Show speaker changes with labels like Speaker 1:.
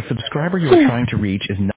Speaker 1: subscriber you are trying to reach is not